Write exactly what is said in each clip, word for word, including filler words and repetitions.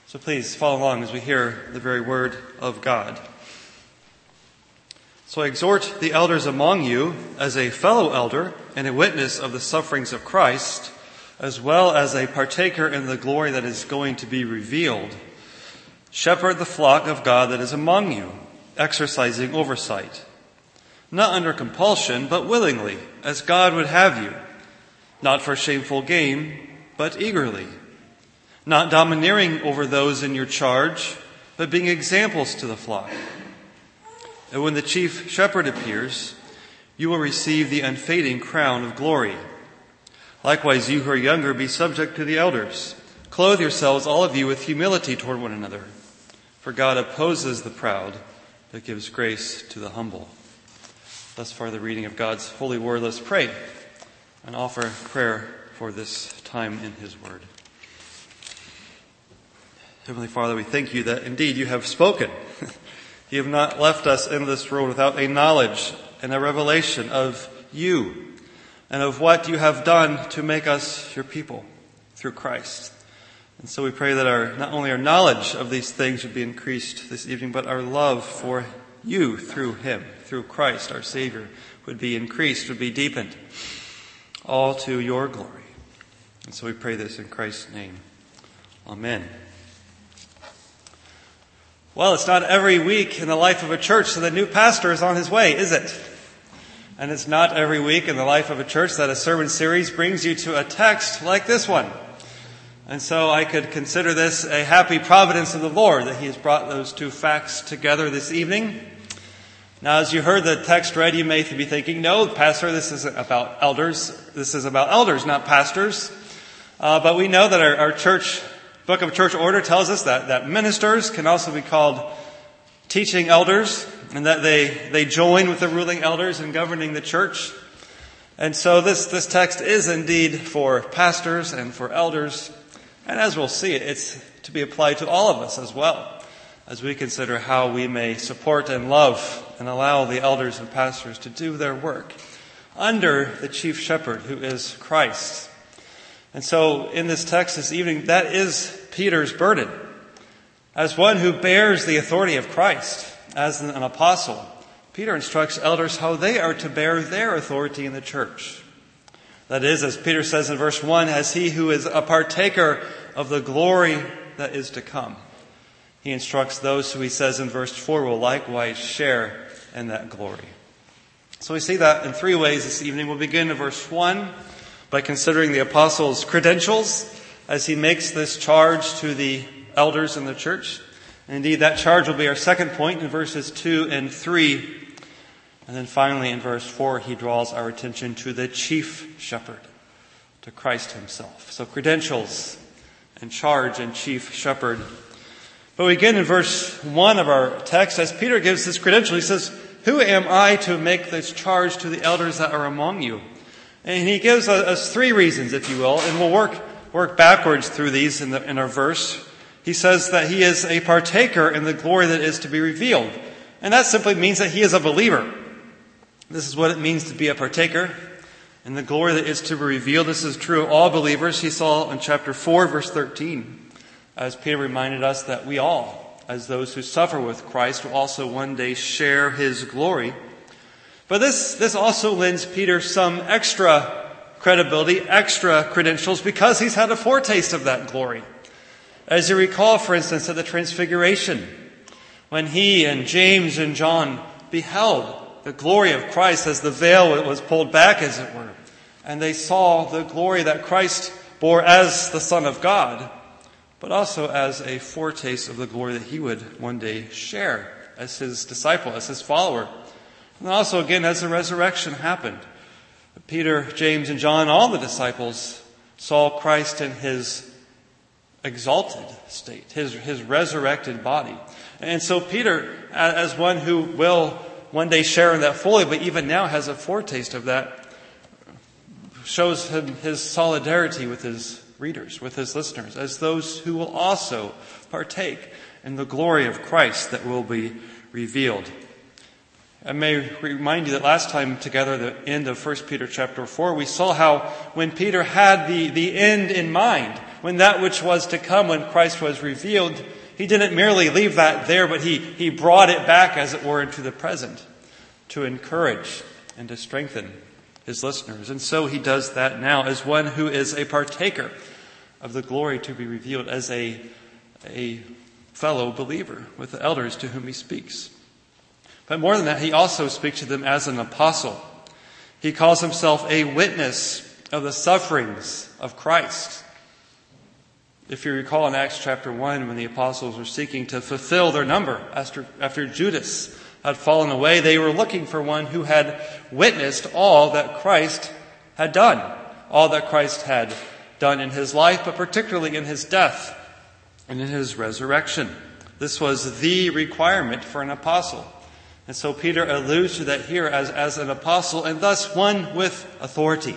So please follow along as we hear the very word of God. So I exhort the elders among you as a fellow elder and a witness of the sufferings of Christ, as well as a partaker in the glory that is going to be revealed. Shepherd the flock of God that is among you, exercising oversight, not under compulsion, but willingly, as God would have you, not for shameful gain, but eagerly, not domineering over those in your charge, but being examples to the flock. And when the chief shepherd appears, you will receive the unfading crown of glory. Likewise, you who are younger, be subject to the elders. Clothe yourselves, all of you, with humility toward one another. For God opposes the proud, but gives grace to the humble. Thus far the reading of God's holy word. Let's pray and offer prayer for this time in his word. Heavenly Father, we thank you that indeed you have spoken. You have not left us in this world without a knowledge and a revelation of you and of what you have done to make us your people through Christ. And so we pray that our not only our knowledge of these things would be increased this evening, but our love for you through him, through Christ, our Savior, would be increased, would be deepened, all to your glory. And so we pray this in Christ's name. Amen. Well, it's not every week in the life of a church that a new pastor is on his way, is it? And it's not every week in the life of a church that a sermon series brings you to a text like this one. And so I could consider this a happy providence of the Lord that he has brought those two facts together this evening. Now, as you heard the text read, you may be thinking, no, Pastor, this isn't about elders. This is about elders, not pastors. Uh, but we know that our, our church Book of Church Order tells us that, that ministers can also be called teaching elders, and that they, they join with the ruling elders in governing the church. And so this, this text is indeed for pastors and for elders. And as we'll see, it's to be applied to all of us as well, as we consider how we may support and love and allow the elders and pastors to do their work under the chief shepherd, who is Christ. And so in this text this evening, that is Peter's burden. As one who bears the authority of Christ, as an apostle, Peter instructs elders how they are to bear their authority in the church. That is, as Peter says in verse one, as he who is a partaker of the glory that is to come. He instructs those who, he says in verse four, will likewise share in that glory. So we see that in three ways this evening. We'll begin in verse one by considering the apostle's credentials as he makes this charge to the elders in the church. And indeed, that charge will be our second point in verses two and three. And then finally in verse four, he draws our attention to the chief shepherd, to Christ himself. So credentials and charge and chief shepherd. But we begin in verse one of our text as Peter gives this credential. He says, "Who am I to make this charge to the elders that are among you?" And he gives us three reasons, if you will, and we'll work work backwards through these in, the, in our verse. He says that he is a partaker in the glory that is to be revealed. And that simply means that he is a believer. This is what it means to be a partaker in the glory that is to be revealed. This is true of all believers. He saw in chapter four, verse thirteen, as Peter reminded us that we all, as those who suffer with Christ, will also one day share his glory. But this, this also lends Peter some extra credibility, extra credentials, because he's had a foretaste of that glory. As you recall, for instance, at the Transfiguration, when he and James and John beheld the glory of Christ as the veil was pulled back, as it were, and they saw the glory that Christ bore as the Son of God, but also as a foretaste of the glory that he would one day share as his disciple, as his follower. And also, again, as the resurrection happened, Peter, James, and John, all the disciples, saw Christ in his exalted state, his, his resurrected body. And so Peter, as one who will one day share in that fully, but even now has a foretaste of that, shows him his solidarity with his readers, with his listeners, as those who will also partake in the glory of Christ that will be revealed. I may remind you that last time together, the end of First Peter chapter four, we saw how when Peter had the, the end in mind, when that which was to come, when Christ was revealed, he didn't merely leave that there, but he, he brought it back, as it were, into the present to encourage and to strengthen his listeners. And so he does that now as one who is a partaker of the glory to be revealed, as a, a fellow believer with the elders to whom he speaks. But more than that, he also speaks to them as an apostle. He calls himself a witness of the sufferings of Christ. If you recall in Acts chapter one, when the apostles were seeking to fulfill their number after, after Judas had fallen away, they were looking for one who had witnessed all that Christ had done, all that Christ had done in his life, but particularly in his death and in his resurrection. This was the requirement for an apostle. And so Peter alludes to that here as, as an apostle, and thus one with authority.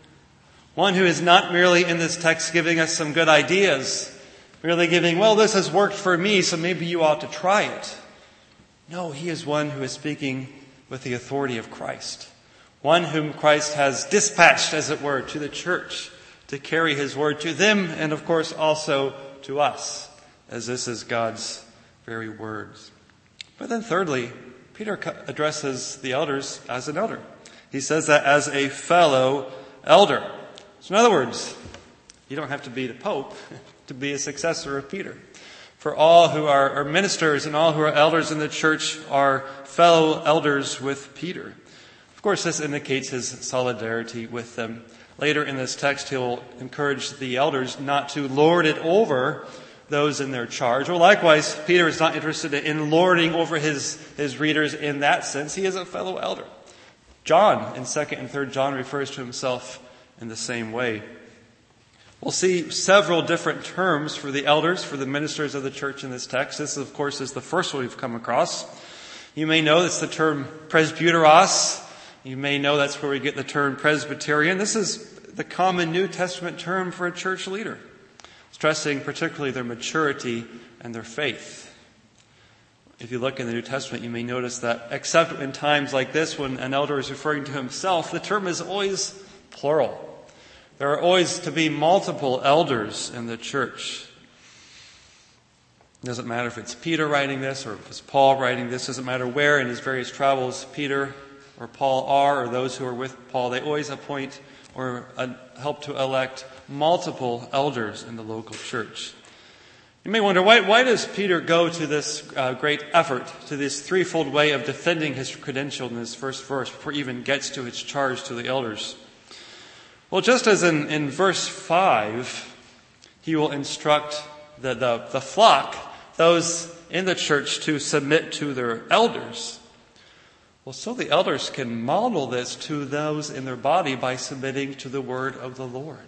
One who is not merely in this text giving us some good ideas, merely giving, well, this has worked for me, so maybe you ought to try it. No, he is one who is speaking with the authority of Christ. One whom Christ has dispatched, as it were, to the church to carry his word to them and, of course, also to us, as this is God's very words. But then thirdly, Peter addresses the elders as an elder. He says that as a fellow elder. So in other words, you don't have to be the Pope to be a successor of Peter. For all who are, are ministers and all who are elders in the church are fellow elders with Peter. Of course, this indicates his solidarity with them. Later in this text, he'll encourage the elders not to lord it over those in their charge. Well, likewise, Peter is not interested in lording over his, his readers in that sense. He is a fellow elder. John, in second and third John, refers to himself in the same way. We'll see several different terms for the elders, for the ministers of the church in this text. This, of course, is the first one we've come across. You may know it's the term presbyteros. You may know that's where we get the term Presbyterian. This is the common New Testament term for a church leader, stressing particularly their maturity and their faith. If you look in the New Testament, you may notice that except in times like this, when an elder is referring to himself, the term is always plural. There are always to be multiple elders in the church. It doesn't matter if it's Peter writing this or if it's Paul writing this. It doesn't matter where in his various travels Peter or Paul are, or those who are with Paul. They always appoint or uh, help to elect multiple elders in the local church. You may wonder, why, why does Peter go to this uh, great effort, to this threefold way of defending his credential in this first verse before he even gets to his charge to the elders? Well, just as in, in verse five, he will instruct the, the, the flock, those in the church, to submit to their elders. Well, so the elders can model this to those in their body by submitting to the word of the Lord.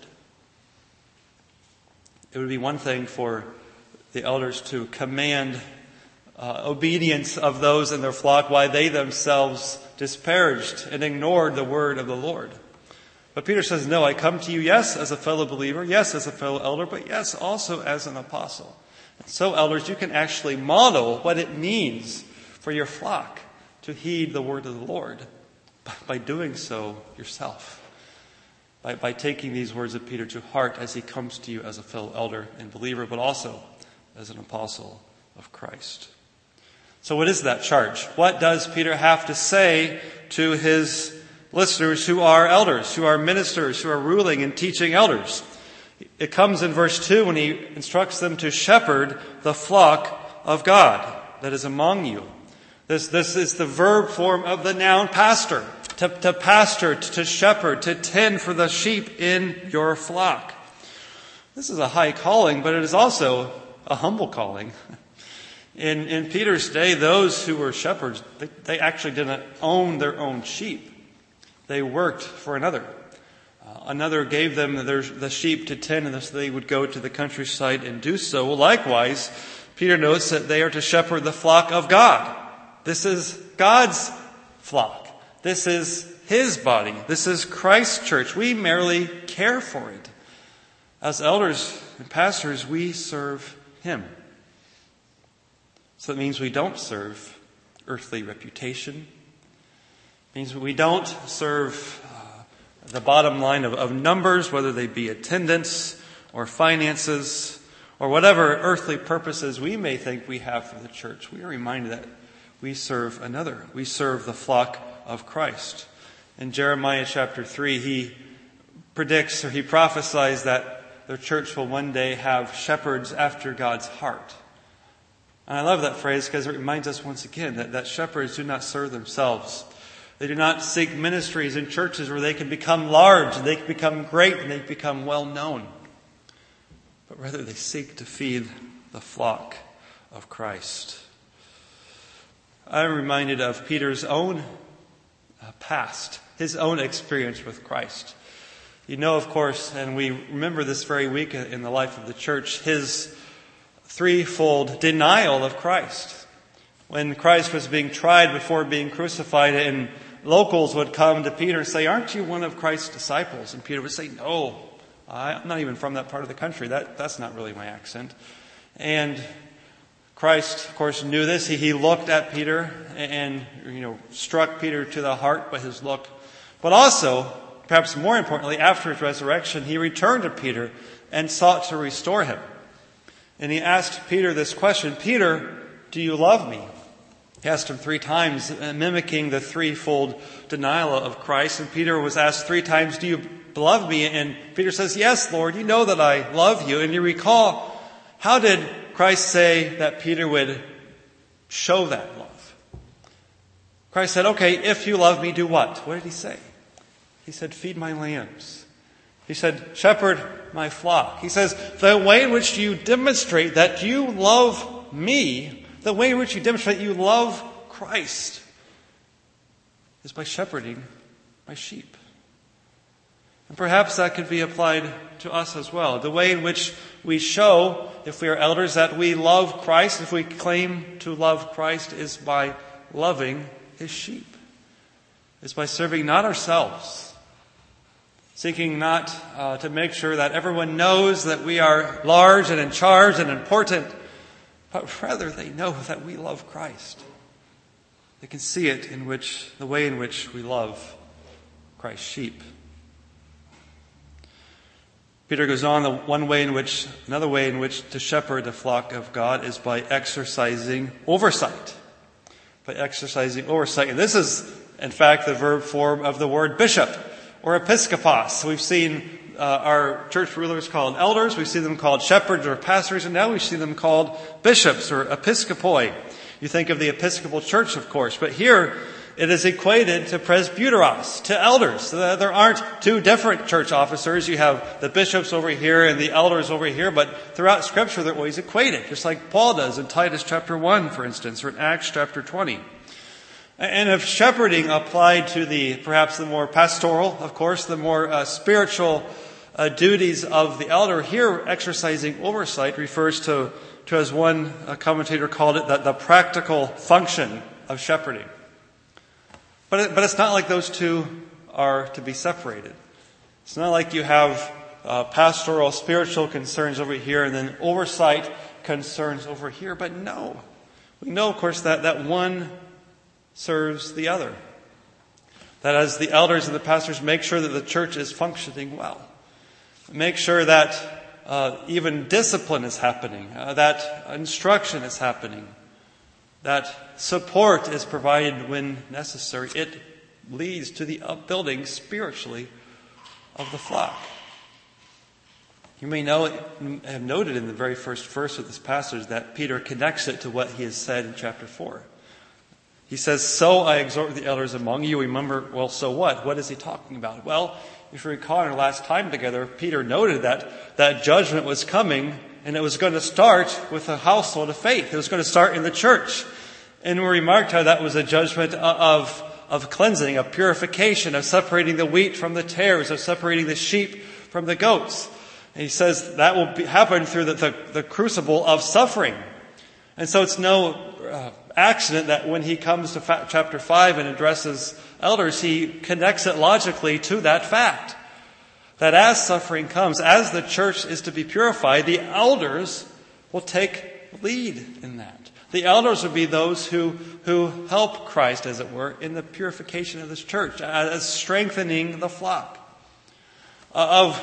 It would be one thing for the elders to command uh, obedience of those in their flock while they themselves disparaged and ignored the word of the Lord. But Peter says, no, I come to you, yes, as a fellow believer, yes, as a fellow elder, but yes, also as an apostle. And so, elders, you can actually model what it means for your flock to heed the word of the Lord by doing so yourself. By, by taking these words of Peter to heart as he comes to you as a fellow elder and believer, but also as an apostle of Christ. So what is that charge? What does Peter have to say to his listeners who are elders, who are ministers, who are ruling and teaching elders? It comes in verse two when he instructs them to shepherd the flock of God that is among you. This, this is the verb form of the noun pastor. To, to pastor, to, to shepherd, to tend for the sheep in your flock. This is a high calling, but it is also a humble calling. In, in Peter's day, those who were shepherds, they, they actually didn't own their own sheep. They worked for another. Uh, another gave them their, the sheep to tend, and so they would go to the countryside and do so. Well, likewise, Peter notes that they are to shepherd the flock of God. This is God's flock. This is His body. This is Christ's church. We merely care for it. As elders and pastors, we serve Him. So that means we don't serve earthly reputation. It means we don't serve uh, the bottom line of, of numbers, whether they be attendance or finances, or whatever earthly purposes we may think we have for the church, we are reminded that we serve another. We serve the flock of Christ. In Jeremiah chapter three, he predicts or he prophesies that the church will one day have shepherds after God's heart. And I love that phrase because it reminds us once again that, that shepherds do not serve themselves. They do not seek ministries in churches where they can become large, and they can become great, and they can become well known. But rather they seek to feed the flock of Christ. I'm reminded of Peter's own past, his own experience with Christ. You know, of course, and we remember this very week in the life of the church, his threefold denial of Christ. When Christ was being tried before being crucified, and locals would come to Peter and say, "Aren't you one of Christ's disciples?" And Peter would say, "No, I'm not even from that part of the country. That, that's not really my accent." And Christ, of course, knew this. He, he looked at Peter and, you know, struck Peter to the heart by his look. But also, perhaps more importantly, after his resurrection, he returned to Peter and sought to restore him. And he asked Peter this question, "Peter, do you love me?" He asked him three times, mimicking the threefold denial of Christ. And Peter was asked three times, "Do you love me?" And Peter says, "Yes, Lord, you know that I love you." And you recall, how did Christ say that Peter would show that love? Christ said, "Okay, if you love me, do what?" What did he say? He said, "Feed my lambs." He said, "Shepherd my flock." He says, the way in which you demonstrate that you love me, the way in which you demonstrate you love Christ, is by shepherding my sheep. And perhaps that could be applied to us as well. The way in which we show, if we are elders, that we love Christ, if we claim to love Christ, is by loving his sheep. It's by serving not ourselves, seeking not uh, to make sure that everyone knows that we are large and in charge and important, but rather they know that we love Christ. They can see it in which the way in which we love Christ's sheep. Peter goes on, the one way in which, another way in which to shepherd the flock of God is by exercising oversight. By exercising oversight. And this is, in fact, the verb form of the word bishop or episkopos. We've seen uh, our church rulers called elders. We see them called shepherds or pastors. And now we see them called bishops or episkopoi. You think of the Episcopal Church, of course. But here it is equated to presbyteros, to elders. So there aren't two different church officers. You have the bishops over here and the elders over here. But throughout Scripture, they're always equated. Just like Paul does in Titus chapter one, for instance, or in Acts chapter twenty. And if shepherding applied to the, perhaps the more pastoral, of course, the more uh, spiritual uh, duties of the elder, here exercising oversight refers to, to as one uh, commentator called it, the, the practical function of shepherding. But it, but it's not like those two are to be separated. It's not like you have uh, pastoral, spiritual concerns over here and then oversight concerns over here. But no. We know, of course, that, that one serves the other. That as the elders and the pastors make sure that the church is functioning well, make sure that uh, even discipline is happening, uh, that instruction is happening, that support is provided when necessary, it leads to the upbuilding spiritually of the flock. You may know, have noted in the very first verse of this passage that Peter connects it to what he has said in chapter four. He says, "So I exhort the elders among you." Remember, well, so what? What is he talking about? Well, if you recall in our last time together, Peter noted that that judgment was coming, and it was going to start with a household of faith. It was going to start in the church. And we remarked how that was a judgment of, of cleansing, of purification, of separating the wheat from the tares, of separating the sheep from the goats. And he says that will be, happen through the, the, the crucible of suffering. And so it's no uh, accident that when he comes to fa- chapter five and addresses elders, he connects it logically to that fact. That as suffering comes, as the church is to be purified, the elders will take lead in that. The elders will be those who, who help Christ, as it were, in the purification of this church, as strengthening the flock. Uh, of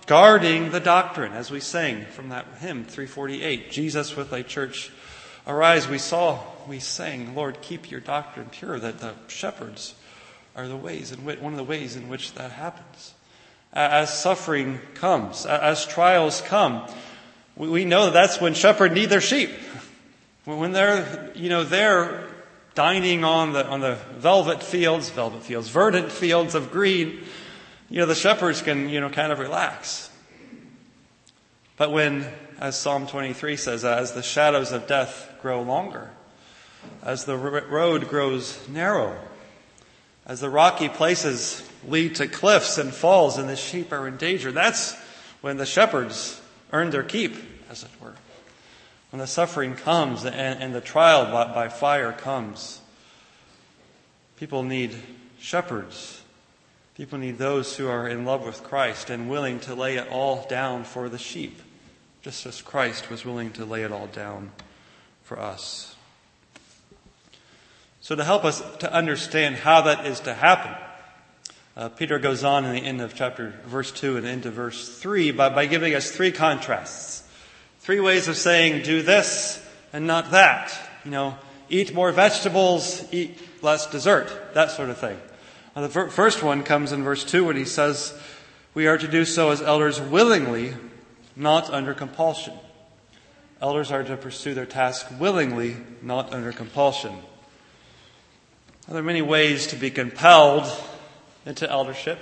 guarding the doctrine, as we sang from that hymn, three forty-eight, Jesus with thy church arise. We saw, we sang, Lord, keep your doctrine pure, that the shepherds are the ways in which, one of the ways in which that happens. As suffering comes, as trials come, we know that that's when shepherds need their sheep. When they're, you know, they're dining on the on the velvet fields, velvet fields, verdant fields of green, you know, the shepherds can, you know, kind of relax. But when, as Psalm twenty-three says, as the shadows of death grow longer, as the road grows narrow, as the rocky places lead to cliffs and falls and the sheep are in danger, that's when the shepherds earn their keep, as it were. When the suffering comes and, and the trial by, by fire comes, people need shepherds. People need those who are in love with Christ and willing to lay it all down for the sheep, just as Christ was willing to lay it all down for us. So to help us to understand how that is to happen, uh, Peter goes on in the end of chapter verse two and into verse three by, by giving us three contrasts. Three ways of saying, do this and not that. You know, eat more vegetables, eat less dessert, that sort of thing. Now, the first one comes in verse two when he says, we are to do so as elders willingly, not under compulsion. Elders are to pursue their task willingly, not under compulsion. Now, there are many ways to be compelled into eldership.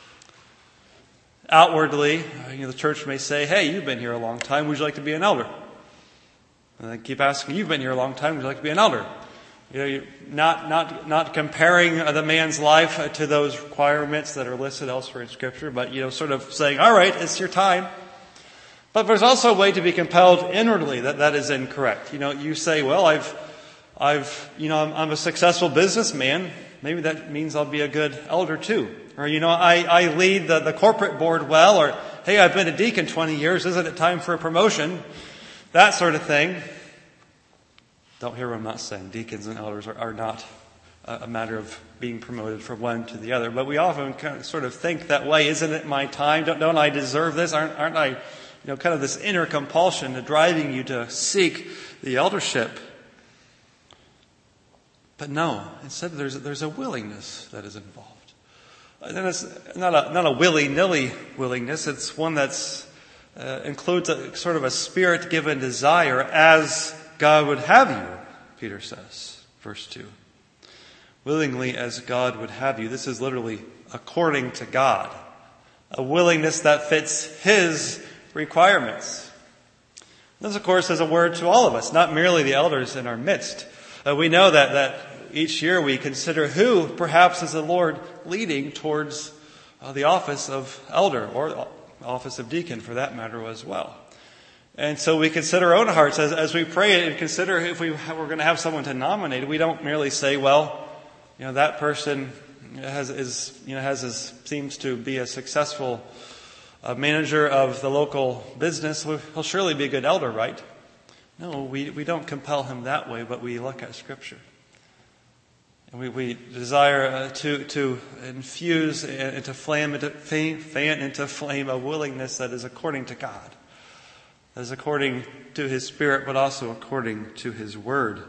Outwardly, you know, the church may say, hey, you've been here a long time, would you like to be an elder? And they keep asking, you've been here a long time, would you like to be an elder? You know, you're not, not, not comparing the man's life to those requirements that are listed elsewhere in Scripture, but, you know, sort of saying, all right, it's your time. But there's also a way to be compelled inwardly that that is incorrect. You know, you say, well, I've, I've, you know, I'm, I'm a successful businessman. Maybe that means I'll be a good elder too. Or, you know, I, I lead the, the corporate board well. Or, hey, I've been a deacon twenty years. Isn't it time for a promotion? That sort of thing. Don't hear what I'm not saying. Deacons and elders are, are not a, a matter of being promoted from one to the other. But we often kind of sort of think that way. Isn't it my time? Don't, don't I deserve this? Aren't, aren't I, you know, kind of this inner compulsion to driving you to seek the eldership? But no, instead there's, there's a willingness that is involved. And it's not a, not a willy-nilly willingness. It's one that's uh, includes a sort of a spirit-given desire as God would have you, Peter says, verse two. Willingly as God would have you. This is literally according to God. A willingness that fits His requirements. This, of course, is a word to all of us, not merely the elders in our midst. Uh, we know that, that each year we consider who perhaps is the Lord leading towards uh, the office of elder or office of deacon for that matter as well. And so we consider our own hearts as, as we pray and consider if we have, we're going to have someone to nominate. We don't merely say, well, you know, that person has is you know has his, seems to be a successful uh, manager of the local business. He'll surely be a good elder, right? No, we, we don't compel him that way, but we look at Scripture. And we, we desire uh, to, to infuse and to flame, into, fan into flame a willingness that is according to God. That is according to His Spirit, but also according to His Word.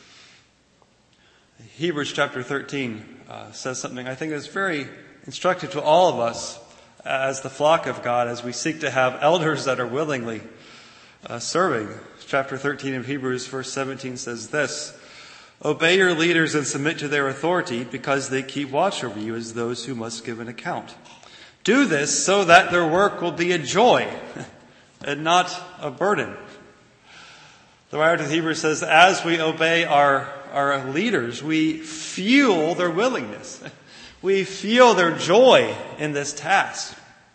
Hebrews chapter thirteen uh, says something I think is very instructive to all of us as the flock of God, as we seek to have elders that are willingly uh, serving. Chapter thirteen of Hebrews, verse seventeen says this, obey your leaders and submit to their authority because they keep watch over you as those who must give an account. Do this so that their work will be a joy and not a burden. The writer to the Hebrews says, as we obey our, our leaders, we fuel their willingness. We fuel their joy in this task.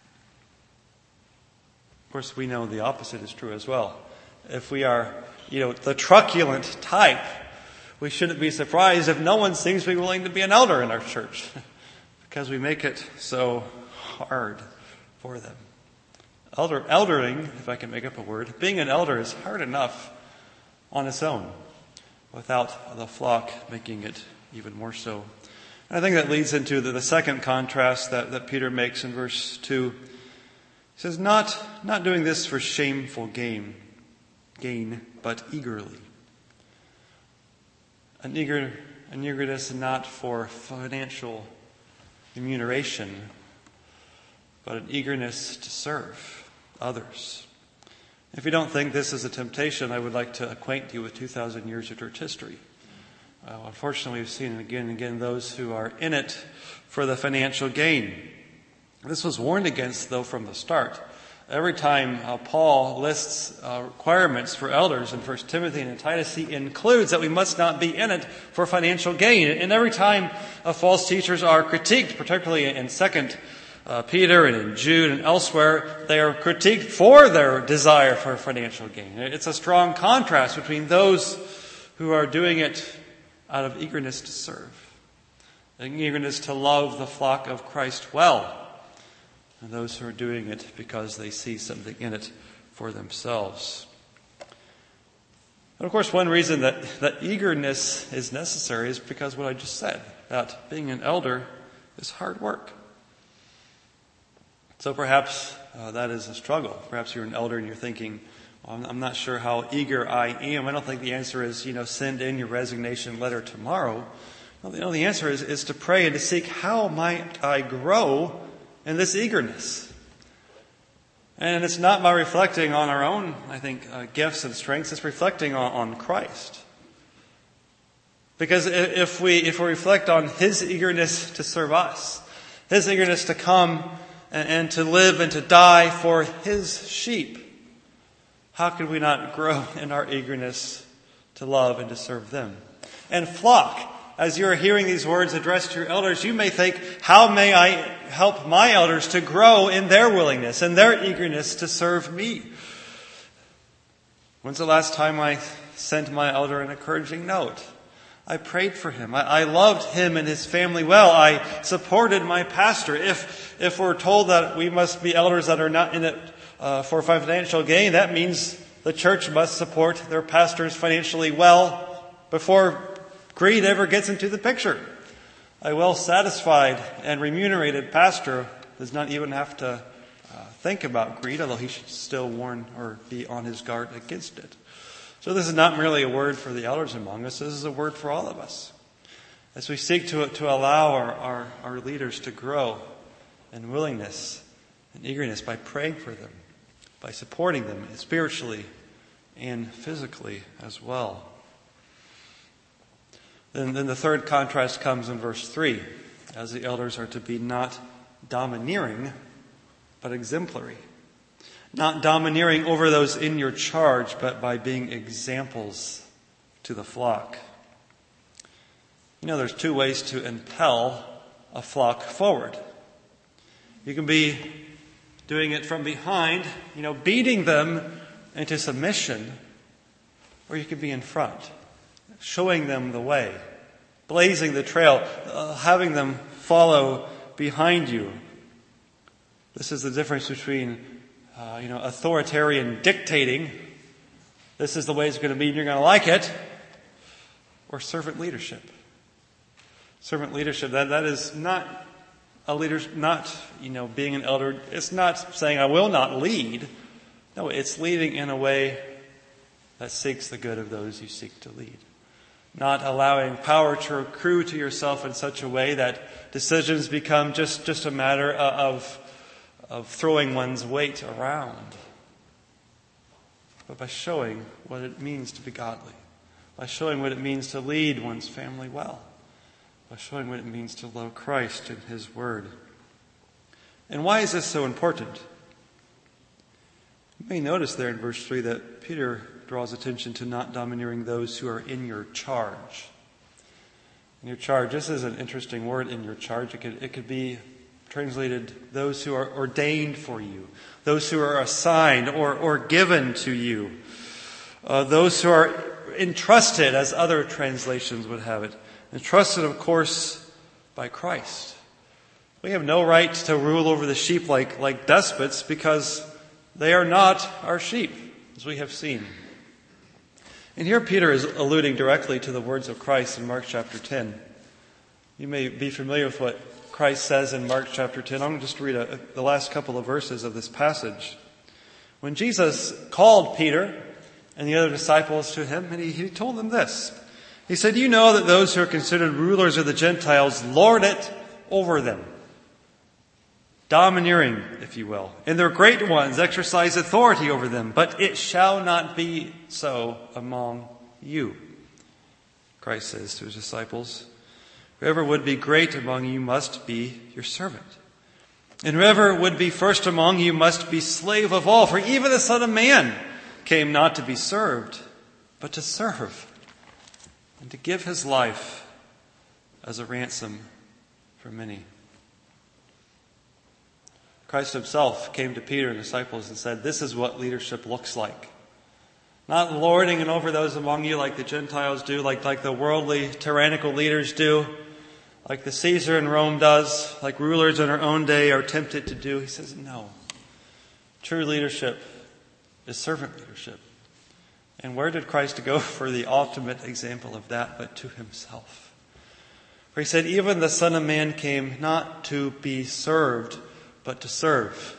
Of course, we know the opposite is true as well. If we are, you know, the truculent type, we shouldn't be surprised if no one seems to be willing to be an elder in our church because we make it so hard for them. Elder, eldering, if I can make up a word, being an elder is hard enough on its own without the flock making it even more so. And I think that leads into the, the second contrast that, that Peter makes in verse two. He He says, not, not doing this for shameful gain, gain, but eagerly. An eager, an eagerness not for financial remuneration, but an eagerness to serve others. If you don't think this is a temptation, I would like to acquaint you with two thousand years of church history. Uh, unfortunately, we've seen again and again those who are in it for the financial gain. This was warned against, though, from the start. Every time uh, Paul lists uh, requirements for elders in First Timothy and in Titus, he includes that we must not be in it for financial gain. And every time uh, false teachers are critiqued, particularly in Second uh, Peter and in Jude and elsewhere, they are critiqued for their desire for financial gain. It's a strong contrast between those who are doing it out of eagerness to serve, an eagerness to love the flock of Christ well, and those who are doing it because they see something in it for themselves. And of course, one reason that, that eagerness is necessary is because what I just said, that being an elder is hard work. So perhaps uh, that is a struggle. Perhaps you're an elder and you're thinking, well, I'm not sure how eager I am. I don't think the answer is, you know, send in your resignation letter tomorrow. No, the, no, the answer is, is to pray and to seek, how might I grow in this eagerness? And it's not by reflecting on our own, I think, uh, gifts and strengths. It's reflecting on, on Christ. Because if we if we reflect on His eagerness to serve us, His eagerness to come and, and to live and to die for His sheep, how could we not grow in our eagerness to love and to serve them? And flock, as you're hearing these words addressed to your elders, you may think, how may I help my elders to grow in their willingness and their eagerness to serve me? When's the last time I sent my elder an encouraging note? I prayed for him. I, I loved him and his family well. I supported my pastor. If, if we're told that we must be elders that are not in it uh, for financial gain, that means the church must support their pastors financially well before greed ever gets into the picture. A well-satisfied and remunerated pastor does not even have to uh, think about greed, although he should still warn or be on his guard against it. So this is not merely a word for the elders among us. This is a word for all of us. As we seek to, to allow our, our, our leaders to grow in willingness and eagerness by praying for them, by supporting them spiritually and physically as well. Then, then the third contrast comes in verse three, as the elders are to be not domineering, but exemplary. Not domineering over those in your charge, but by being examples to the flock. You know, there's two ways to impel a flock forward. You can be doing it from behind, you know, beating them into submission, or you can be in front, showing them the way, blazing the trail, uh, having them follow behind you. This is the difference between, uh, you know, authoritarian dictating, this is the way it's going to be and you're going to like it, or servant leadership. Servant leadership, that, that is not a leader, not, you know, being an elder. It's not saying I will not lead. No, it's leading in a way that seeks the good of those you seek to lead. Not allowing power to accrue to yourself in such a way that decisions become just, just a matter of, of throwing one's weight around. But by showing what it means to be godly. By showing what it means to lead one's family well. By showing what it means to love Christ and His Word. And why is this so important? You may notice there in verse three that Peter draws attention to not domineering those who are in your charge. In your charge, this is an interesting word, in your charge. It could, it could be translated those who are ordained for you, those who are assigned or, or given to you, uh, those who are entrusted, as other translations would have it. Entrusted, of course, by Christ. We have no right to rule over the sheep like, like despots because they are not our sheep, as we have seen. And here Peter is alluding directly to the words of Christ in Mark chapter ten. You may be familiar with what Christ says in Mark chapter ten. I'm going to just read a, the last couple of verses of this passage. When Jesus called Peter and the other disciples to him, and he, he told them this. He said, "You know that those who are considered rulers of the Gentiles lord it over them, domineering, if you will, and their great ones exercise authority over them. But it shall not be so among you." Christ says to his disciples, "Whoever would be great among you must be your servant. And whoever would be first among you must be slave of all. For even the Son of Man came not to be served, but to serve, and to give his life as a ransom for many." Christ himself came to Peter and the disciples and said, this is what leadership looks like. Not lording it over those among you like the Gentiles do, like, like the worldly, tyrannical leaders do, like the Caesar in Rome does, like rulers in our own day are tempted to do. He says, no. True leadership is servant leadership. And where did Christ go for the ultimate example of that but to himself? For he said, even the Son of Man came not to be served, but to serve.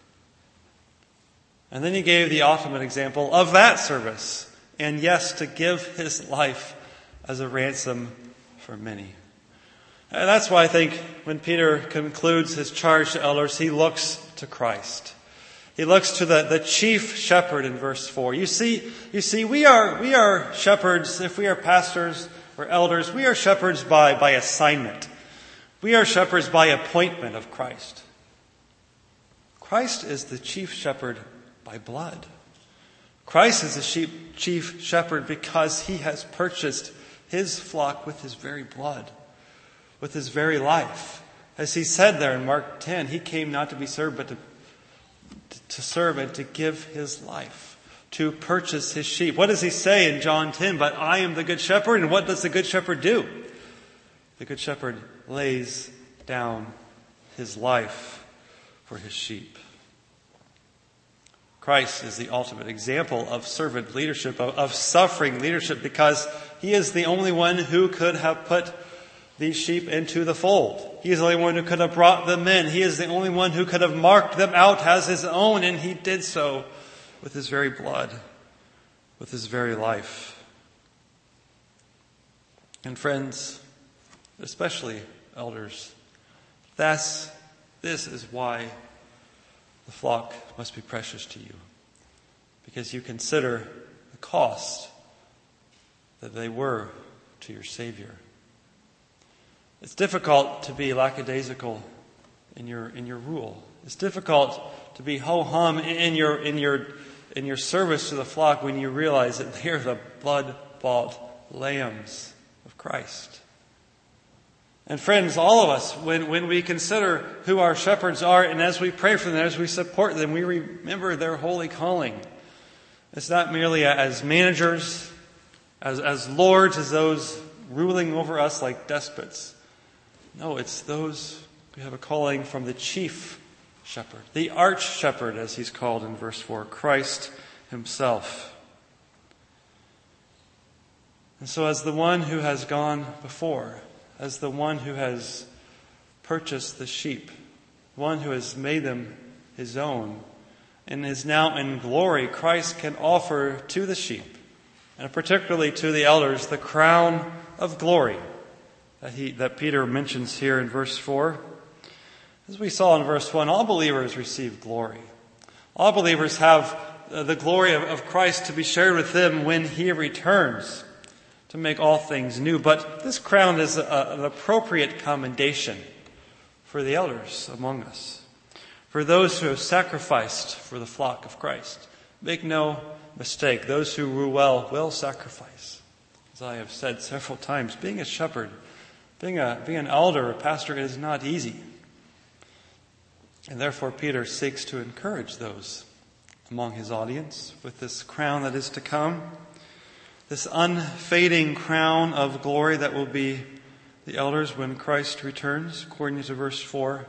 And then he gave the ultimate example of that service. And yes, to give his life as a ransom for many. And that's why I think when Peter concludes his charge to elders, he looks to Christ. He looks to the, the chief shepherd in verse four. You see, you see, we are we are shepherds. If we are pastors or elders, we are shepherds by, by assignment. We are shepherds by appointment of Christ. Christ is the chief shepherd by blood. Christ is the sheep, chief shepherd because he has purchased his flock with his very blood, with his very life. As he said there in Mark ten, he came not to be served, but to, to serve and to give his life, to purchase his sheep. What does he say in John ten? But I am the good shepherd. And what does the good shepherd do? The good shepherd lays down his life for his sheep. Christ is the ultimate example of servant leadership, of, of suffering leadership, because he is the only one who could have put these sheep into the fold. He is the only one who could have brought them in. He is the only one who could have marked them out as his own, and he did so with his very blood, with his very life. And friends, especially elders, that's, this is why the flock must be precious to you, because you consider the cost that they were to your Savior. It's difficult to be lackadaisical in your in your rule. It's difficult to be ho-hum in your in your in your service to the flock when you realize that they are the blood-bought lambs of Christ. And friends, all of us, when, when we consider who our shepherds are, and as we pray for them, as we support them, we remember their holy calling. It's not merely as managers, as, as lords, as those ruling over us like despots. No, it's those who have a calling from the chief shepherd, the arch shepherd, as he's called in verse four, Christ himself. And so as the one who has gone before, as the one who has purchased the sheep, one who has made them his own, and is now in glory, Christ can offer to the sheep, and particularly to the elders, the crown of glory that he that Peter mentions here in verse four. As we saw in verse one, all believers receive glory. All believers have the glory of, of Christ to be shared with them when he returns to make all things new. But this crown is a, an appropriate commendation for the elders among us, for those who have sacrificed for the flock of Christ. Make no mistake, those who rule well will sacrifice. As I have said several times, being a shepherd, being a being an elder, a pastor, is not easy. And therefore Peter seeks to encourage those among his audience with this crown that is to come, this unfading crown of glory that will be the elders when Christ returns, according to verse four.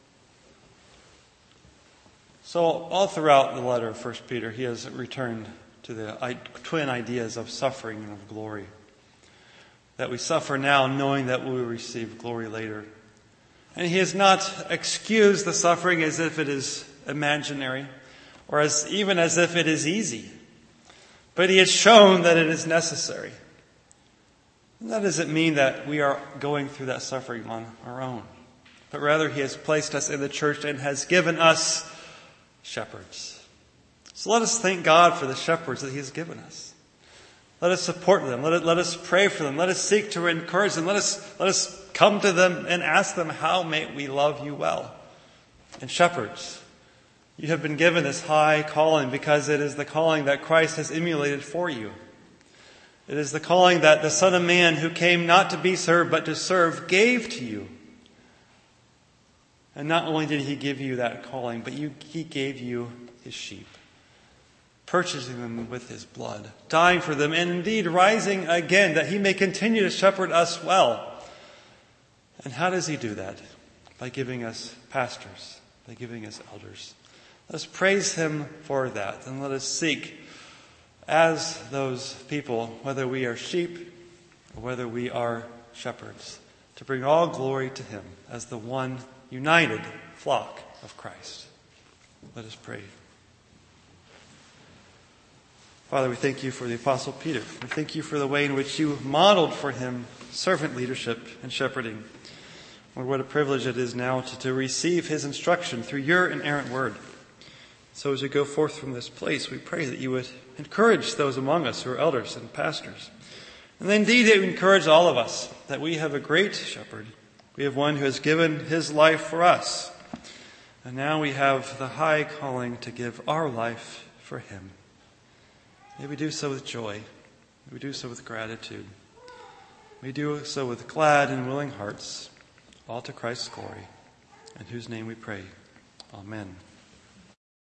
So all throughout the letter of First Peter, he has returned to the twin ideas of suffering and of glory. That we suffer now knowing that we will receive glory later. And he has not excused the suffering as if it is imaginary or as even as if it is easy. But he has shown that it is necessary. And that doesn't mean that we are going through that suffering on our own. But rather he has placed us in the church and has given us shepherds. So let us thank God for the shepherds that he has given us. Let us support them. Let, it, let us pray for them. Let us seek to encourage them. Let us, let us come to them and ask them, how may we love you well? And shepherds, you have been given this high calling because it is the calling that Christ has emulated for you. It is the calling that the Son of Man, who came not to be served but to serve, gave to you. And not only did he give you that calling, but you, he gave you his sheep, purchasing them with his blood, dying for them, and indeed rising again, that he may continue to shepherd us well. And how does he do that? By giving us pastors, by giving us elders. Let us praise him for that, and let us seek, as those people, whether we are sheep or whether we are shepherds, to bring all glory to him as the one united flock of Christ. Let us pray. Father, we thank you for the Apostle Peter. We thank you for the way in which you modeled for him servant leadership and shepherding. Lord, what a privilege it is now to, to receive his instruction through your inerrant word. So as we go forth from this place, we pray that you would encourage those among us who are elders and pastors. And indeed, that you encourage all of us that we have a great shepherd. We have one who has given his life for us. And now we have the high calling to give our life for him. May we do so with joy. May we do so with gratitude. May we do so with glad and willing hearts, all to Christ's glory, in whose name we pray. Amen.